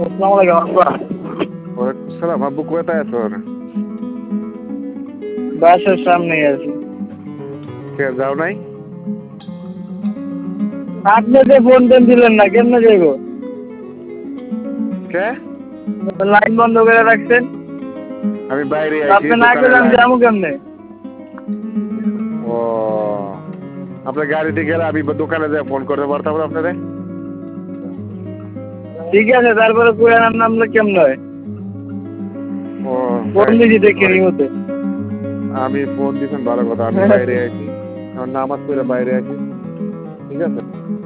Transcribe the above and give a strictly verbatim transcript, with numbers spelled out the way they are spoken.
আসসালামু আলাইকুম আব্বা। ওয়ালাইকুম সালাম। আব্বু কোথায় আছো? বাসার সামনেই আছি। কে যাও নাই? আপনি যে ফোন টোন দিলেন না, কেমনে যাইব? কে? লাইন বন্ধ করে রাখছেন। আমি বাইরে আইছি, আপনি না দোকানে গেলে আমি লাইন। যাবো কেমনে? ও, আপনার গাড়িতে গেলে আমি দোকানে যাই ফোন করতে পারতাম না আপনারে? ঠিক আছে, তারপরে পুরা নাম নামলে কেমন হয়? ও, ফোন দিছি দেখে নিমতে। আমি ফোন দিছেন ভালো কথা। আমি বাইরে আইছি, আমার নামাজ পড়ে বাইরে আইছি। ঠিক আছে।